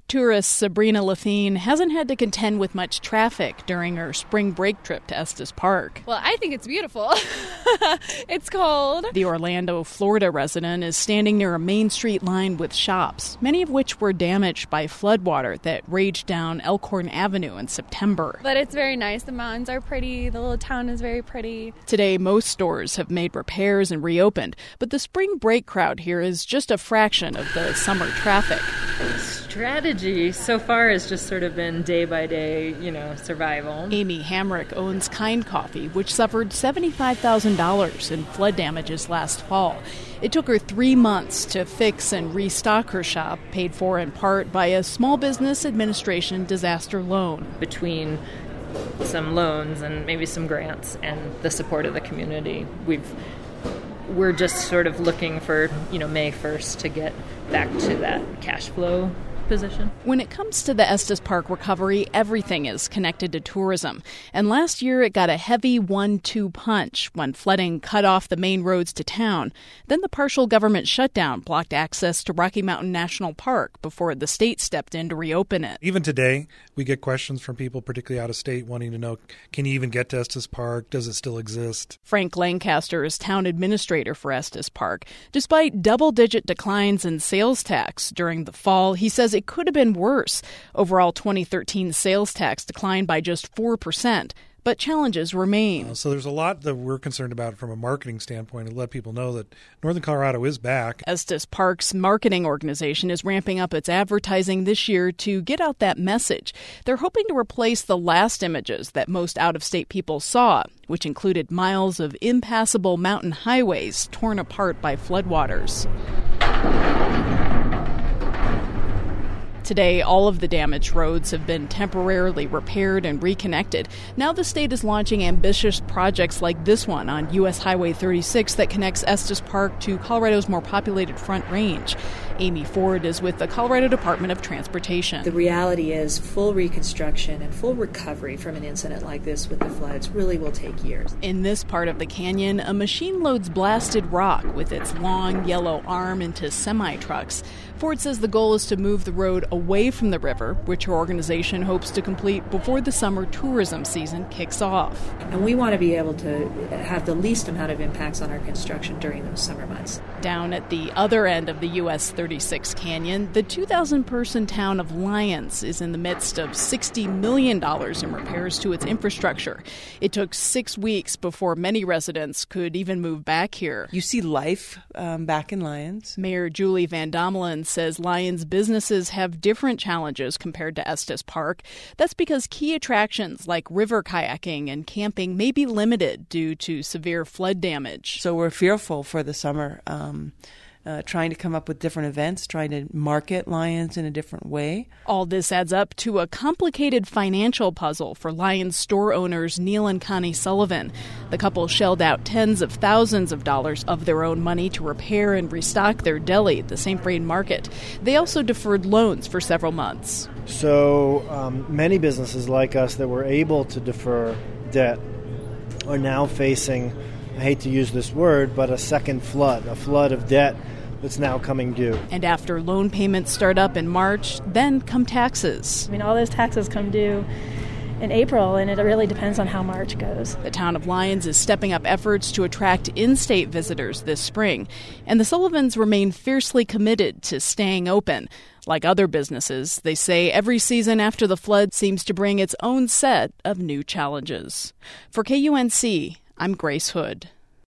tourist Sabrina Lafine hasn't had to contend with much traffic during her spring break trip to Estes Park. Well, I think it's beautiful. It's cold. The Orlando, Florida resident is standing near a Main Street lined with shops, many of which were damaged by floodwater that raged down Elkhorn Avenue in September. But it's very nice. The mountains are pretty. The little town is very pretty. Today, most stores have made repairs and reopened, but the spring break crowd here is just a fraction of the summer traffic. Strategy so far has just sort of been day by day, survival. Amy Hamrick owns Kind Coffee, which suffered $75,000 in flood damages last fall. It took her 3 months to fix and restock her shop, paid for in part by a Small Business Administration disaster loan. Between some loans and maybe some grants and the support of the community, we're just sort of looking for, May 1st to get back to that cash flow position. When it comes to the Estes Park recovery, everything is connected to tourism. And last year it got a heavy 1-2 punch when flooding cut off the main roads to town. Then the partial government shutdown blocked access to Rocky Mountain National Park before the state stepped in to reopen it. Even today, we get questions from people, particularly out of state, wanting to know, can you even get to Estes Park? Does it still exist? Frank Lancaster is town administrator for Estes Park. Despite double-digit declines in sales tax during the fall, he says it could have been worse. Overall 2013 sales tax declined by just 4%, but challenges remain. So there's a lot that we're concerned about from a marketing standpoint to let people know that Northern Colorado is back. Estes Park's marketing organization is ramping up its advertising this year to get out that message. They're hoping to replace the last images that most out-of-state people saw, which included miles of impassable mountain highways torn apart by floodwaters. Today, all of the damaged roads have been temporarily repaired and reconnected. Now the state is launching ambitious projects like this one on U.S. Highway 36 that connects Estes Park to Colorado's more populated Front Range. Amy Ford is with the Colorado Department of Transportation. The reality is full reconstruction and full recovery from an incident like this with the floods really will take years. In this part of the canyon, a machine loads blasted rock with its long yellow arm into semi-trucks. Ford says the goal is to move the road away from the river, which her organization hopes to complete before the summer tourism season kicks off. And we want to be able to have the least amount of impacts on our construction during those summer months. Down at the other end of the U.S. 36 Canyon, the 2,000-person town of Lyons is in the midst of $60 million in repairs to its infrastructure. It took 6 weeks before many residents could even move back here. You see life back in Lyons. Mayor Julie Van Domelen says Lyons businesses have different challenges compared to Estes Park. That's because key attractions like river kayaking and camping may be limited due to severe flood damage. So we're fearful for the summer, trying to come up with different events, trying to market Lyons in a different way. All this adds up to a complicated financial puzzle for Lyons store owners Neil and Connie Sullivan. The couple shelled out tens of thousands of dollars of their own money to repair and restock their deli, the St. Vrain Market. They also deferred loans for several months. So many businesses like us that were able to defer debt are now facing, I hate to use this word, but a second flood, a flood of debt that's now coming due. And after loan payments start up in March, then come taxes. All those taxes come due in April, and it really depends on how March goes. The town of Lyons is stepping up efforts to attract in-state visitors this spring, and the Sullivans remain fiercely committed to staying open. Like other businesses, they say every season after the flood seems to bring its own set of new challenges. For KUNC, I'm Grace Hood.